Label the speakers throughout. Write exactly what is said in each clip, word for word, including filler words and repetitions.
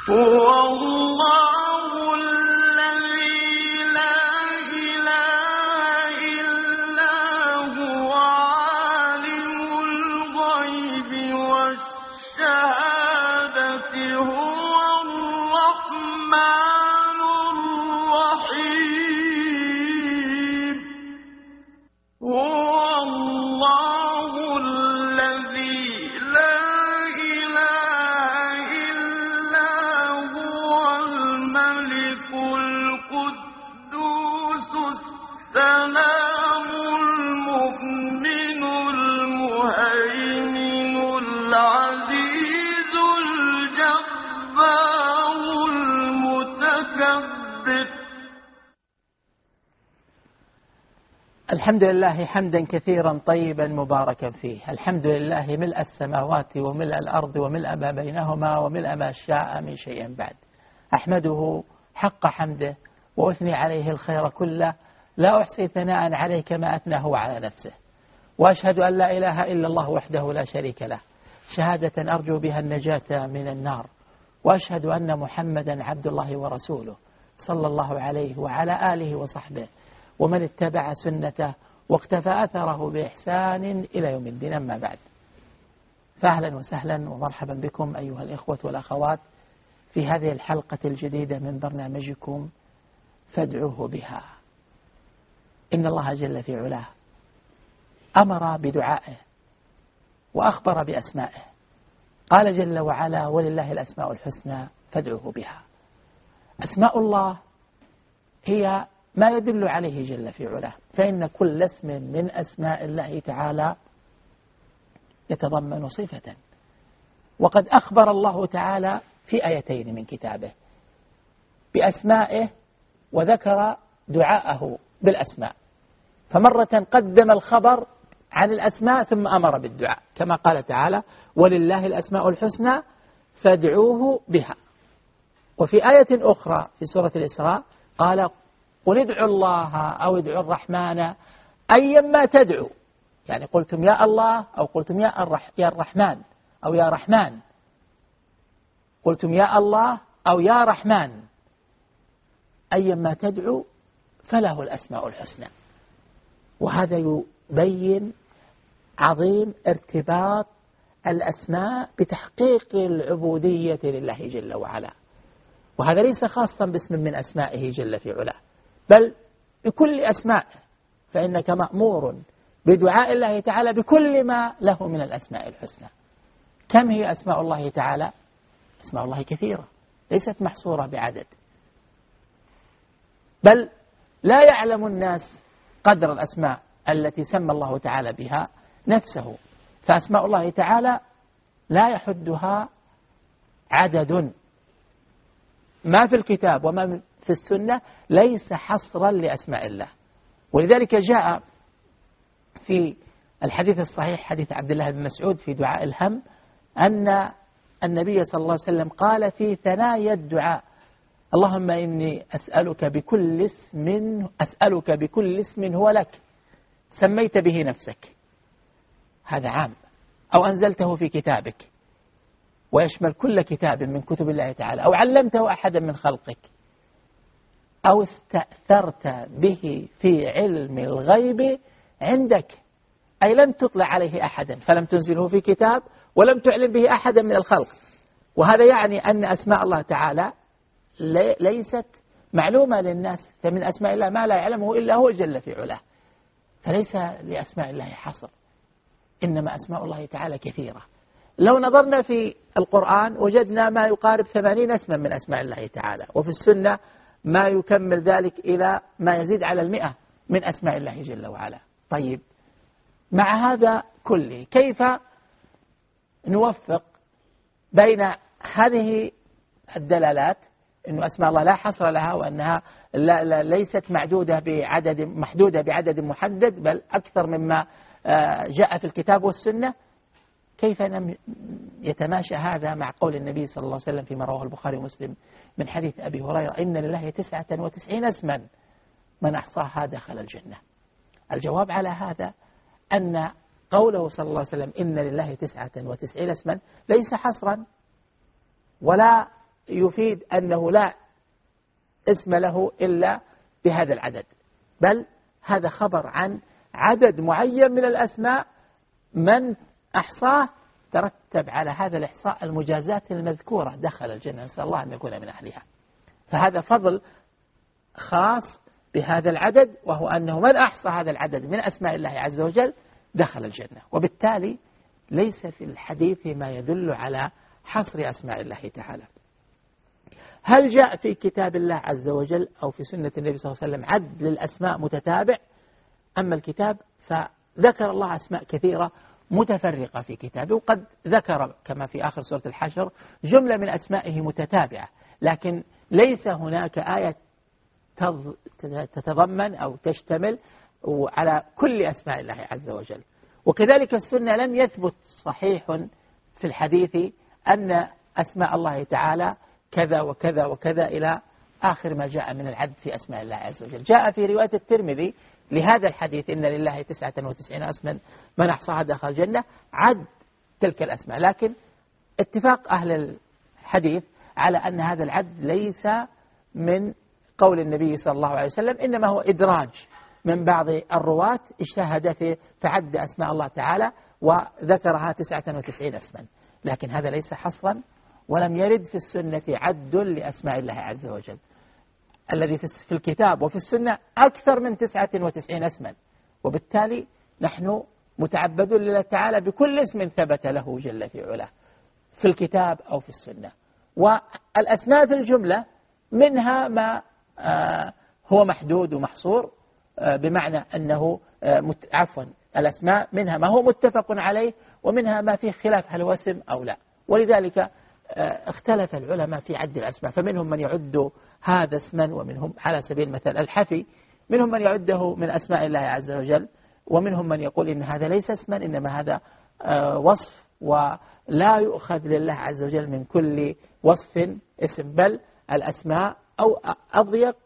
Speaker 1: هو الله الذي لا إله إلا هو عالم الغيب والشهادة هو الرحمن الرحيم هو الله الذي لا إله إلا هو الملك القدوس السلام المؤمن المهيمن العزيز الجبار المتكبر.
Speaker 2: الحمد لله حمدا كثيرا طيبا مباركا فيه. الحمد لله ملء السماوات وملء الأرض وملء ما بينهما وملء ما شاء من شيء بعد. أحمده حق حمده وأثني عليه الخير كله، لا أحصي ثناء عليه كما أثنى هو على نفسه. وأشهد أن لا إله إلا الله وحده لا شريك له، شهادة أرجو بها النجاة من النار. وأشهد أن محمدا عبد الله ورسوله صلى الله عليه وعلى آله وصحبه ومن اتبع سنته واقتفى أثره بإحسان إلى يوم الدين. أما بعد، فأهلا وسهلا ومرحبا بكم أيها الإخوة والأخوات في هذه الحلقة الجديدة من برنامجكم فادعوه بها. إن الله جل في علاه أمر بدعائه وأخبر بأسمائه، قال جل وعلا: ولله الأسماء الحسنى فادعوه بها. أسماء الله هي ما يدل عليه جل في علاه، فإن كل اسم من أسماء الله تعالى يتضمن صفة. وقد أخبر الله تعالى في آيتين من كتابه بأسمائه وذكر دعاءه بالأسماء، فمرة قدم الخبر عن الأسماء ثم أمر بالدعاء كما قال تعالى: ولله الأسماء الحسنى فادعوه بها. وفي آية أخرى في سورة الإسراء قال: قل ادعوا الله أو ادعوا الرحمن أيما تدعوا، يعني قلتم يا الله أو قلتم يا, الرح يا الرحمن أو يا رحمن، قلتم يا الله أو يا رحمن أيما تدعوا فله الأسماء الحسنى. وهذا يبين عظيم ارتباط الأسماء بتحقيق العبودية لله جل وعلا. وهذا ليس خاصا باسم من أسمائه جل في علاه، بل بكل أسمائه، فإنك مأمور بدعاء الله تعالى بكل ما له من الأسماء الحسنى. كم هي أسماء الله تعالى؟ أسماء الله كثيرة ليست محصورة بعدد، بل لا يعلم الناس قدر الأسماء التي سمى الله تعالى بها نفسه. فأسماء الله تعالى لا يحدها عدد، ما في الكتاب وما في السنة ليس حصرا لأسماء الله. ولذلك جاء في الحديث الصحيح حديث عبد الله بن مسعود في دعاء الهم أن النبي صلى الله عليه وسلم قال في ثنايا الدعاء: اللهم إني أسألك بكل اسم أسألك بكل اسم هو لك سميت به نفسك، هذا عام، أو أنزلته في كتابك، ويشمل كل كتاب من كتب الله تعالى، أو علمته أحدا من خلقك، أو استأثرت به في علم الغيب عندك، أي لم تطلع عليه أحدا فلم تنزله في كتاب ولم تعلم به أحدا من الخلق. وهذا يعني أن أسماء الله تعالى ليست معلومة للناس، فمن أسماء الله ما لا يعلمه إلا هو جل في علاه، فليس لأسماء الله حصر، إنما أسماء الله تعالى كثيرة. لو نظرنا في القرآن وجدنا ما يقارب ثمانين اسما من أسماء الله تعالى، وفي السنة ما يكمل ذلك إلى ما يزيد على المئة من أسماء الله جل وعلا. طيب، مع هذا كله كيف نوفق بين هذه الدلالات، أن أسماء الله لا حصر لها وأنها لا لا ليست معدودة بعدد محدودة بعدد محدد، بل أكثر مما جاء في الكتاب والسنة؟ كيف يتماشى هذا مع قول النبي صلى الله عليه وسلم فيما رواه البخاري ومسلم من حديث أبي هريرة: إن لله تسعة وتسعين اسما من أحصاها دخل الجنة؟ الجواب على هذا أن قوله صلى الله عليه وسلم إن لله تسعة وتسعين اسما ليس حصرا ولا يفيد أنه لا اسم له إلا بهذا العدد، بل هذا خبر عن عدد معين من الأسماء من أحصاه ترتب على هذا الإحصاء المجازات المذكورة دخل الجنة، نسأل الله أن نكون من أهلها. فهذا فضل خاص بهذا العدد، وهو أنه من أحصى هذا العدد من أسماء الله عز وجل دخل الجنة. وبالتالي ليس في الحديث ما يدل على حصر أسماء الله تعالى. هل جاء في كتاب الله عز وجل أو في سنة النبي صلى الله عليه وسلم عد للأسماء متتابع؟ أما الكتاب فذكر الله أسماء كثيرة متفرقة في كتابه، وقد ذكر كما في آخر سورة الحشر جملة من أسمائه متتابعة، لكن ليس هناك آية تتضمن أو تشتمل على كل أسماء الله عز وجل. وكذلك السنة لم يثبت صحيح في الحديث أن أسماء الله تعالى كذا وكذا وكذا إلى آخر ما جاء من العد في أسماء الله عز وجل. جاء في رواية الترمذي لهذا الحديث إن لله تسعة وتسعين اسما من أحصاها دخل الجنة، عد تلك الأسماء، لكن اتفاق أهل الحديث على أن هذا العد ليس من قول النبي صلى الله عليه وسلم، إنما هو إدراج من بعض الرواة اجتهد في فعد أسماء الله تعالى وذكرها تسعة وتسعين اسما، لكن هذا ليس حصرا، ولم يرد في السنة عد لأسماء الله عز وجل. الذي في الكتاب وفي السنة أكثر من تسعة وتسعين اسما، وبالتالي نحن متعبدون لله تعالى بكل اسم ثبت له جل في علاه في الكتاب أو في السنة. والأسماء في الجملة منها ما هو محدود ومحصور، بمعنى أنه عفوا الأسماء منها ما هو متفق عليه ومنها ما فيه خلاف هل هو اسم أو لا. ولذلك اختلف العلماء في عد الأسماء، فمنهم من يعد هذا اسما، ومنهم على سبيل المثال الحفي منهم من يعده من أسماء الله عز وجل، ومنهم من يقول إن هذا ليس اسما إنما هذا وصف، ولا يؤخذ لله عز وجل من كل وصف اسم، بل الأسماء أو أضيق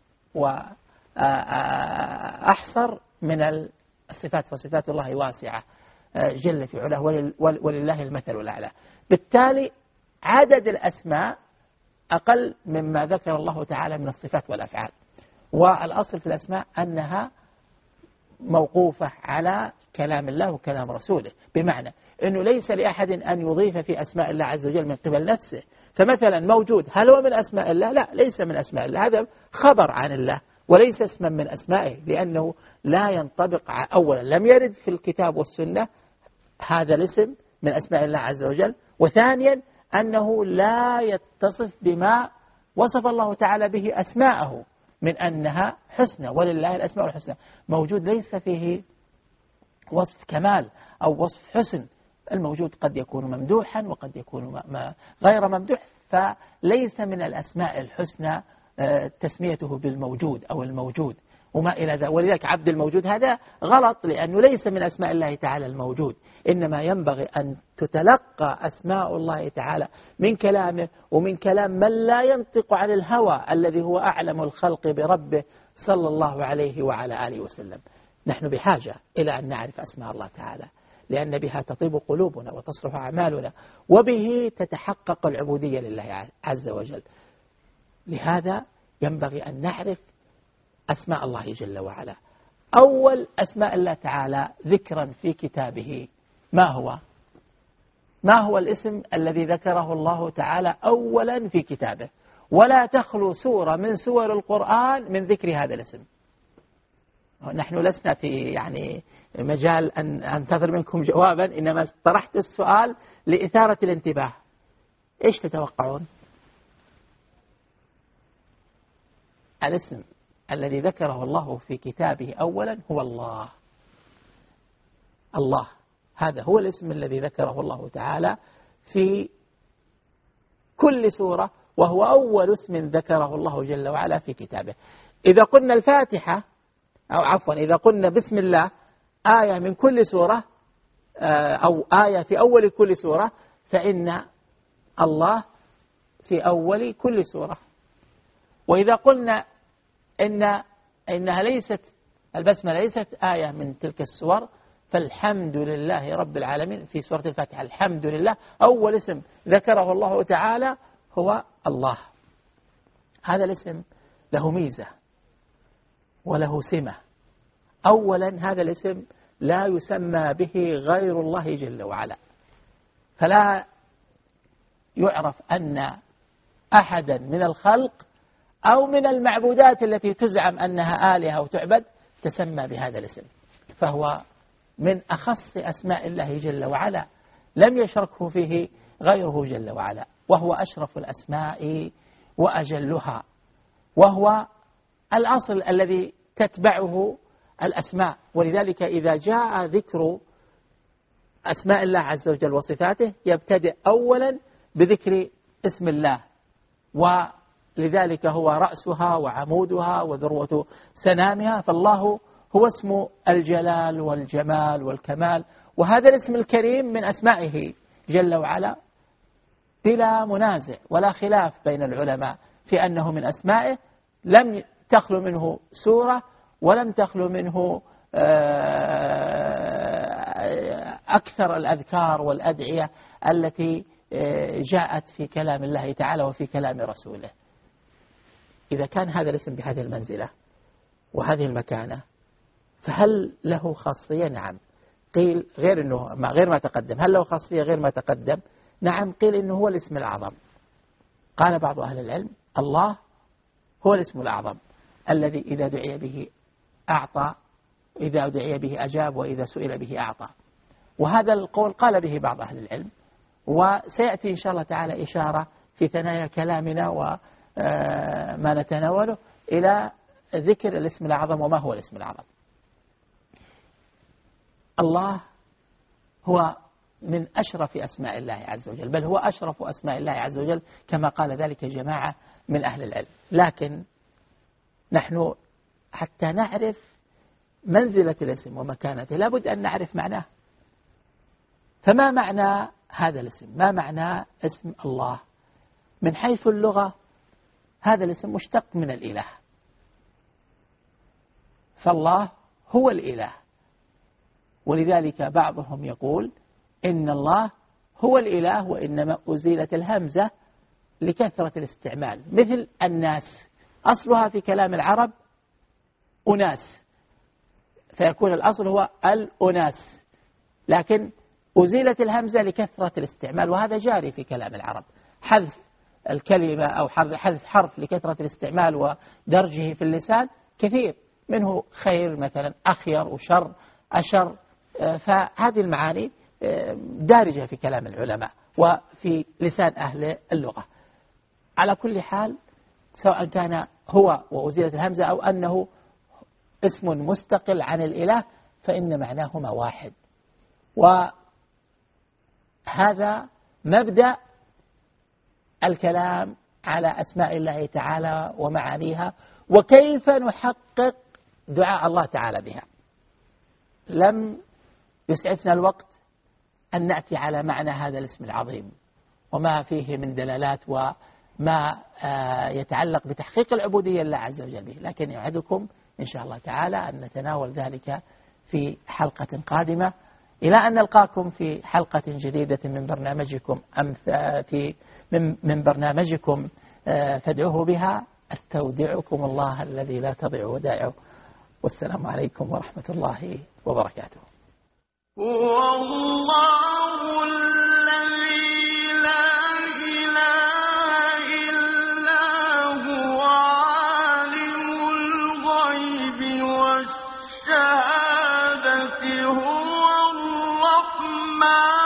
Speaker 2: وأحصر من الصفات، فصفات الله واسعة جل في علاه ولله المثل الأعلى. بالتالي عدد الأسماء أقل مما ذكر الله تعالى من الصفات والأفعال، والأصل في الأسماء أنها موقوفة على كلام الله وكلام رسوله، بمعنى أنه ليس لأحد أن يضيف في أسماء الله عز وجل من قبل نفسه. فمثلا موجود هل هو من أسماء الله؟ لا، ليس من أسماء الله، هذا خبر عن الله وليس اسما من أسمائه، لأنه لا ينطبق. أولا لم يرد في الكتاب والسنة هذا الاسم من أسماء الله عز وجل، وثانيا أنه لا يتصف بما وصف الله تعالى به أسماءه من أنها حسنى، ولله الأسماء الحسنى. موجود ليس فيه وصف كمال أو وصف حسن، الموجود قد يكون ممدوحا وقد يكون غير ممدوح، فليس من الأسماء الحسنى تسميته بالموجود أو الموجود وما إلى ذلك. ولذلك عبد الموجود هذا غلط، لأنه ليس من أسماء الله تعالى الموجود، إنما ينبغي أن تتلقى أسماء الله تعالى من كلامه ومن كلام من لا ينطق عن الهوى الذي هو أعلم الخلق بربه صلى الله عليه وعلى آله وسلم. نحن بحاجة إلى أن نعرف أسماء الله تعالى، لأن بها تطيب قلوبنا وتصلح أعمالنا، وبه تتحقق العبودية لله عز وجل. لهذا ينبغي أن نعرف أسماء الله جل وعلا. أول أسماء الله تعالى ذكرا في كتابه ما هو؟ ما هو الاسم الذي ذكره الله تعالى أولا في كتابه؟ ولا تخلو سورة من سور القرآن من ذكر هذا الاسم. نحن لسنا في يعني مجال أن أنتظر منكم جوابا، إنما طرحت السؤال لإثارة الانتباه. إيش تتوقعون؟ الاسم الذي ذكره الله في كتابه أولا هو الله. الله هذا هو الاسم الذي ذكره الله تعالى في كل سورة، وهو أول اسم ذكره الله جل وعلا في كتابه. إذا قلنا الفاتحة أو عفوا إذا قلنا بسم الله آية من كل سورة أو آية في أول كل سورة، فإن الله في أول كل سورة. وإذا قلنا إن إنها ليست البسمة ليست آية من تلك السور، فالحمد لله رب العالمين في سورة الفاتحة. الحمد لله أول اسم ذكره الله تعالى هو الله هذا الاسم له ميزة وله سمة. أولا هذا الاسم لا يسمى به غير الله جل وعلا، فلا يعرف أن أحدا من الخلق أو من المعبودات التي تزعم أنها آلهة وتعبد تسمى بهذا الاسم، فهو من أخص أسماء الله جل وعلا لم يشركه فيه غيره جل وعلا، وهو أشرف الأسماء وأجلها، وهو الأصل الذي تتبعه الأسماء. ولذلك إذا جاء ذكر أسماء الله عز وجل وصفاته يبتدئ أولا بذكر اسم الله، ولذلك هو رأسها وعمودها وذروة سنامها، فالله هو اسم الجلال والجمال والكمال، وهذا الاسم الكريم من أسمائه جل وعلا بلا منازع ولا خلاف بين العلماء في أنه من أسمائه، لم تخلو منه سورة ولم تخلو منه أكثر الأذكار والأدعية التي جاءت في كلام الله تعالى وفي كلام رسوله. إذا كان هذا الاسم بهذه المنزلة وهذه المكانة فهل له خاصية؟ نعم. قيل غير إنه ما غير ما تقدم. هل له خاصية غير ما تقدم؟ نعم. قيل إنه هو الاسم الأعظم. قال بعض أهل العلم الله هو الاسم الأعظم الذي إذا دعي به أعطى، إذا دعي به أجاب، وإذا سئل به أعطى. وهذا القول قال به بعض أهل العلم، وسيأتي إن شاء الله تعالى إشارة في ثنايا كلامنا وما نتناوله إلى ذكر الاسم الأعظم وما هو الاسم الأعظم. الله هو من أشرف أسماء الله عز وجل، بل هو أشرف أسماء الله عز وجل كما قال ذلك جماعة من أهل العلم. لكن نحن حتى نعرف منزلة الاسم ومكانته لابد أن نعرف معناه. فما معنى هذا الاسم؟ ما معنى اسم الله؟ من حيث اللغة هذا الاسم مشتق من الإله، فالله هو الإله، ولذلك بعضهم يقول إن الله هو الإله وإنما أزيلت الهمزة لكثرة الاستعمال، مثل الناس أصلها في كلام العرب أناس، فيكون الأصل هو الأناس، لكن أزيلت الهمزة لكثرة الاستعمال، وهذا جاري في كلام العرب، حذف الكلمة أو حذف حرف لكثرة الاستعمال ودرجه في اللسان كثير، منه خير مثلا أخير وشر أشر، فهذه المعاني دارجة في كلام العلماء وفي لسان أهل اللغة. على كل حال سواء كان هو وأزيلت الهمزة أو أنه اسم مستقل عن الإله فإن معناهما واحد، وهذا مبدأ الكلام على أسماء الله تعالى ومعانيها وكيف نحقق دعاء الله تعالى بها. لم يسعفنا الوقت أن نأتي على معنى هذا الاسم العظيم وما فيه من دلالات وما يتعلق بتحقيق العبودية لله عز وجل به، لكن يعدكم إن شاء الله تعالى أن نتناول ذلك في حلقة قادمة، إلى أن نلقاكم في حلقة جديدة من برنامجكم في من برنامجكم فادعوه بها. أستودعكم الله الذي لا تضيع ودائعه، والسلام عليكم ورحمة الله وبركاته.
Speaker 1: والله الذي لا إله إلا هو عالم الغيب والشهادة هو الرحمن